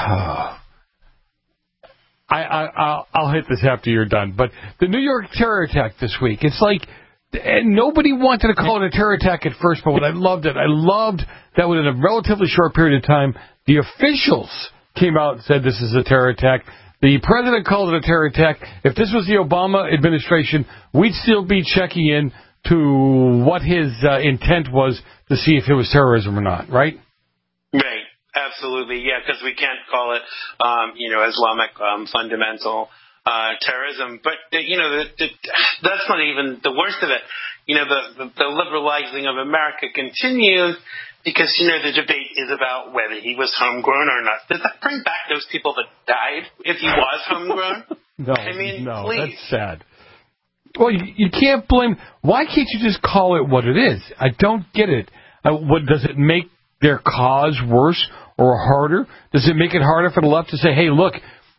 S8: I'll hit this after you're done. But the New York terror attack this week, it's like... And nobody wanted to call it a terror attack at first, but I loved that within a relatively short period of time, the officials came out and said this is a terror attack. The president called it a terror attack. If this was the Obama administration, we'd still be checking in to what his intent was to see if it was terrorism or not, right?
S18: Right. Absolutely. Yeah, because we can't call it, Islamic fundamental terrorism. But, that's not even the worst of it. The liberalizing of America continues because, the debate is about whether he was homegrown or not. Does that bring back those people that died if he was homegrown?
S8: No,
S18: please.
S8: That's sad. Well, you can't blame... Why can't you just call it what it is? I don't get it. What does it make their cause worse or harder? Does it make it harder for the left to say, hey, look...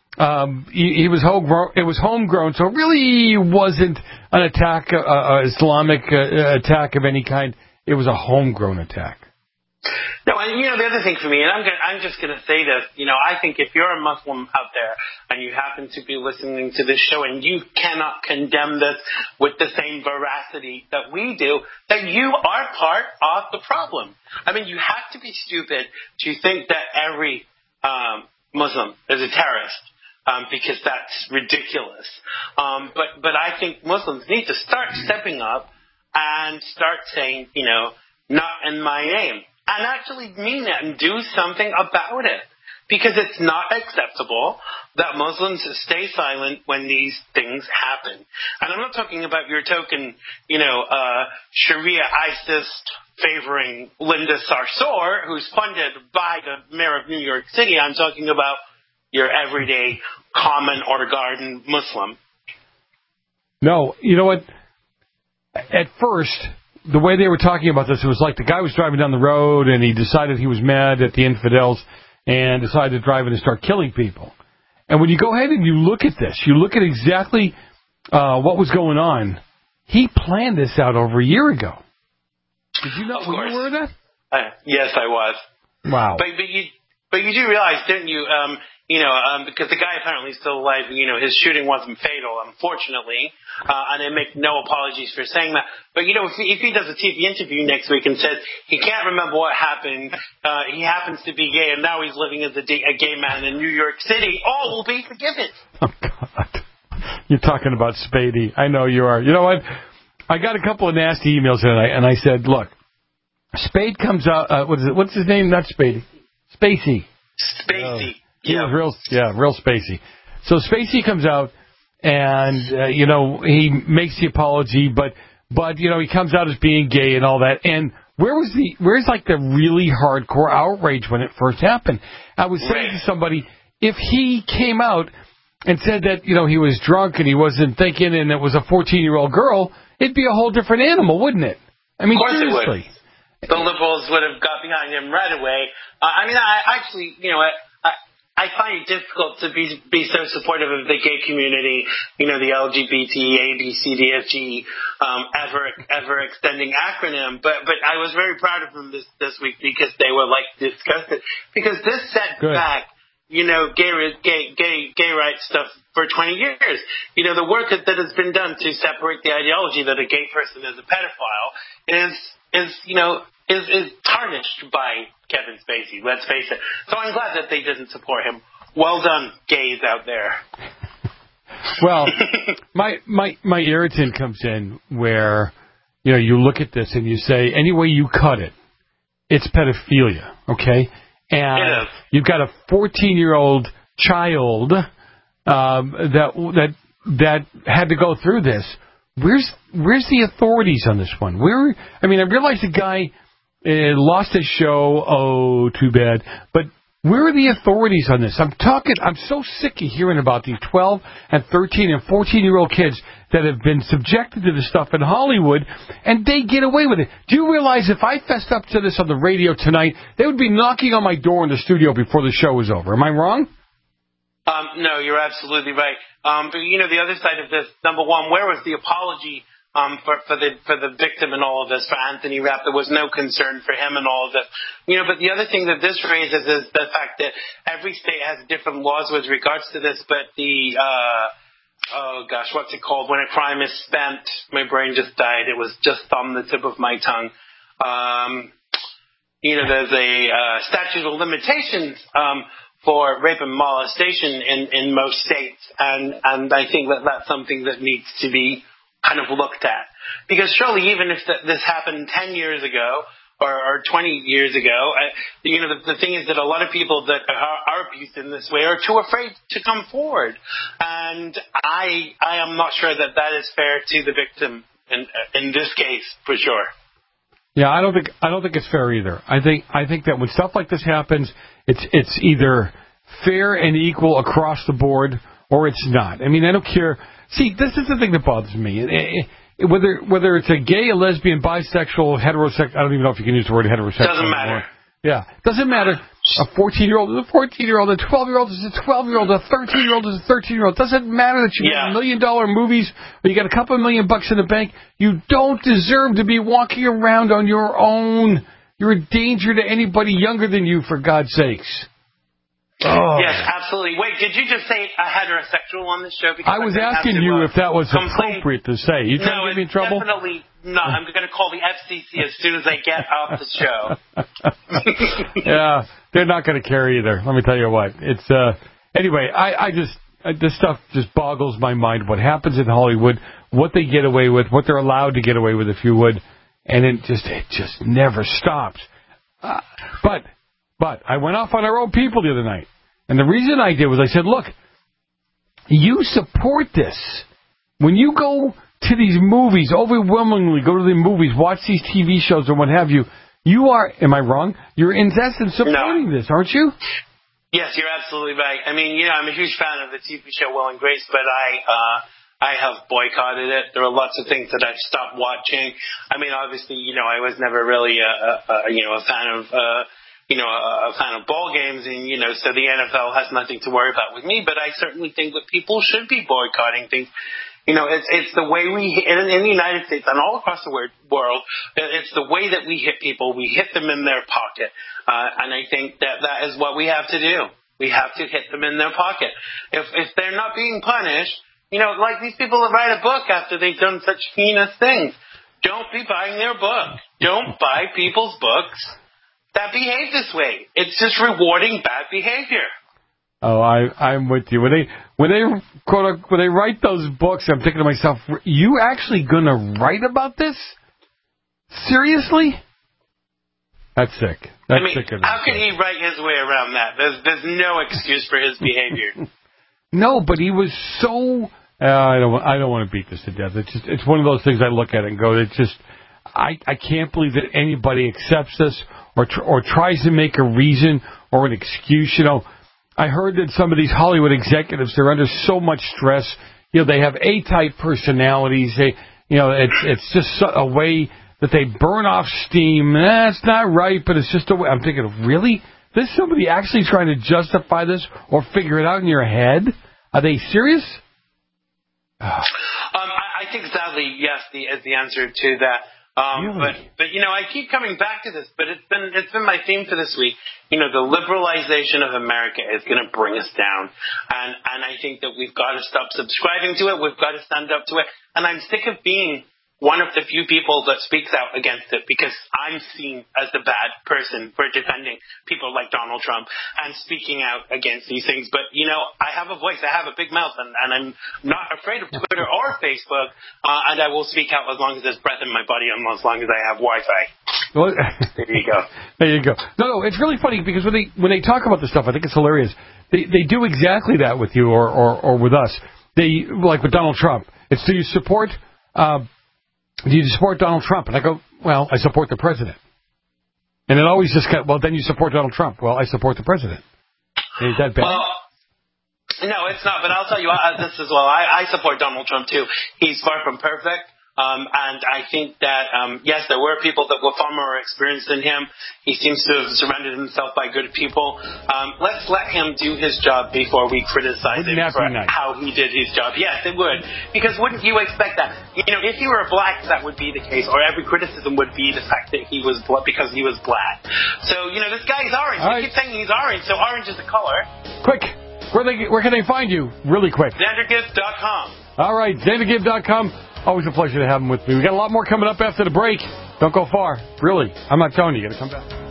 S8: he was homegrown. It was homegrown, so it really wasn't an attack, Islamic attack of any kind. It was a homegrown attack.
S18: No, and the other thing for me, and I'm just going to say this. I think if you're a Muslim out there and you happen to be listening to this show and you cannot condemn this with the same veracity that we do, then you are part of the problem. You have to be stupid to think that every Muslim is a terrorist. Because that's ridiculous. But I think Muslims need to start stepping up and start saying, not in my name. And actually mean it and do something about it. Because it's not acceptable that Muslims stay silent when these things happen. And I'm not talking about your token, Sharia ISIS favoring Linda Sarsour, who's funded by the mayor of New York City. I'm talking about your everyday, common or garden Muslim.
S8: No, you know what? At first, the way they were talking about this, it was like the guy was driving down the road and he decided he was mad at the infidels and decided to drive in and start killing people. And when you go ahead and you look at this, you look at exactly what was going on. He planned this out over a year ago. Did you know? Were you aware of that?
S18: Yes, I was.
S8: Wow.
S18: But you do realize, didn't you? Because the guy apparently is still alive. His shooting wasn't fatal, unfortunately, and I make no apologies for saying that. But if he does a TV interview next week and says he can't remember what happened, he happens to be gay, and now he's living as a gay man in New York City, all will be forgiven.
S8: Oh God, you're talking about Spady. I know you are. You know what? I got a couple of nasty emails tonight, and I said, look, Spade comes out. What's his name? Not Spady. Spacey.
S18: Spacey.
S8: Real Spacey. So Spacey comes out and, he makes the apology, but, he comes out as being gay and all that. And where's the really hardcore outrage when it first happened? I was saying to somebody, if he came out and said that, he was drunk and he wasn't thinking and it was a 14-year-old girl, it'd be a whole different animal, wouldn't it?
S18: Of course
S8: seriously.
S18: It would. The liberals would have got behind him right away. I actually, I find it difficult to be so supportive of the gay community, the LGBT, A, B, C, D, F, G, ever extending acronym. But I was very proud of them this week because they were disgusted. Because this set back, gay rights stuff for 20 years. The work that has been done to separate the ideology that a gay person is a pedophile is tarnished by Kevin Spacey, let's face it. So I'm glad that they didn't support him. Well done, gays out there.
S8: Well, my irritant comes in where, you look at this and you say, any way you cut it, it's pedophilia, okay? And you've got a 14-year-old child that had to go through this. Where's the authorities on this one? I realize the guy lost his show. Oh, too bad. But where are the authorities on this? I'm so sick of hearing about these 12 and 13 and 14-year-old kids that have been subjected to this stuff in Hollywood, and they get away with it. Do you realize if I fessed up to this on the radio tonight, they would be knocking on my door in the studio before the show was over? Am I wrong?
S18: No, you're absolutely right. But the other side of this, number one, where was the apology for the victim in all of this, for Anthony Rapp? There was no concern for him in all of this. But the other thing that this raises is the fact that every state has different laws with regards to this, but the what's it called? When a crime is spent, my brain just died. It was just on the tip of my tongue. There's a statute of limitations for rape and molestation in most states, and I think that that's something that needs to be kind of looked at. Because surely even if this happened 10 years ago or 20 years ago, the thing is that a lot of people that are abused in this way are too afraid to come forward. And I am not sure that is fair to the victim in this case, for sure.
S8: Yeah, I don't think it's fair either. I think that when stuff like this happens, it's either fair and equal across the board or it's not. I mean, I don't care. See, this is the thing that bothers me. Whether it's a gay, a lesbian, bisexual, heterosexual, I don't even know if you can use the word heterosexual.
S18: Doesn't matter.
S8: Anymore. Yeah, doesn't matter. A 14-year-old is a 14-year-old, a 12-year-old is a 12-year-old, a 13-year-old is a 13-year-old. Doesn't matter that you get $1 million movies or you got a couple of $1 million in the bank. You don't deserve to be walking around on your own. You're a danger to anybody younger than you, for God's sakes. Oh.
S18: Yes, absolutely. Wait, did you just say a heterosexual on this show? Because
S8: I was asking you if that was appropriate to say. You trying to get me in trouble?
S18: Definitely not. I'm going to call the FCC as soon as I get off the show.
S8: Yeah, they're not going to care either. Let me tell you what. It's anyway. This stuff just boggles my mind. What happens in Hollywood, what they get away with, what they're allowed to get away with, if you would, and it just never stops. But I went off on our own people the other night. And the reason I did was I said, look, you support this. When you go to these movies, overwhelmingly go to the movies, watch these TV shows or what have you, you are, am I wrong? You're in essence supporting this, aren't you?
S18: Yes, you're absolutely right. I mean, I'm a huge fan of the TV show Will and Grace, but I have boycotted it. There are lots of things that I've stopped watching. I mean, obviously, I was never really a fan of a fan of ball games, and so the NFL has nothing to worry about with me. But I certainly think that people should be boycotting things. It's the way we in the United States and all across the world. It's the way that we hit people. We hit them in their pocket, and I think that is what we have to do. We have to hit them in their pocket. If they're not being punished, like these people that write a book after they've done such heinous things, don't be buying their book. Don't buy people's books that behave this way. It's just rewarding bad behavior.
S8: Oh, I'm with you. When they write those books, I'm thinking to myself, you actually gonna write about this? Seriously? That's sick. Sick of
S18: how can he write his way around that? There's no excuse for his behavior.
S8: No, but he was so. I don't want to beat this to death. It's one of those things I look at and go, it's just I can't believe that anybody accepts this or tries to make a reason or an excuse. I heard that some of these Hollywood executives, they're under so much stress. They have A-type personalities. It's just a way that they burn off steam. It's not right, but it's just a way. I'm thinking, really? There's somebody actually trying to justify this or figure it out in your head? Are they serious?
S18: I think sadly, yes, is the answer to that.
S8: Really?
S18: But I keep coming back to this, but it's been my theme for this week. The liberalization of America is going to bring us down, and I think that we've got to stop subscribing to it. We've got to stand up to it, and I'm sick of being one of the few people that speaks out against it, because I'm seen as the bad person for defending people like Donald Trump and speaking out against these things. But, I have a voice, I have a big mouth, and I'm not afraid of Twitter or Facebook, and I will speak out as long as there's breath in my body and as long as I have Wi-Fi. Well, there you go.
S8: There you go. No, it's really funny because when they talk about this stuff, I think it's hilarious. They do exactly that with you or with us. They, like with Donald Trump, it's do you support Donald Trump? And I go, well, I support the president. And it always just got, well, then you support Donald Trump. Well, I support the president. Is that bad?
S18: Well, no, it's not. But I'll tell you this as well. I support Donald Trump, too. He's far from perfect. And I think that, yes, there were people that were far more experienced than him. He seems to have surrounded himself by good people. Let's let him do his job before we criticize him for how he did his job. Yes, it would. Because wouldn't you expect that? You know, if you were black, that would be the case, or every criticism would be the fact that he was because he was black. So, you know, this guy's orange. They keep saying he's orange, so orange is a color.
S8: Quick, where can they find you? Really quick.
S18: XanderGibbs.com.
S8: All right, XanderGibbs.com. Always a pleasure to have him with me. We got a lot more coming up after the break. Don't go far. Really. I'm not telling you. You got to come back.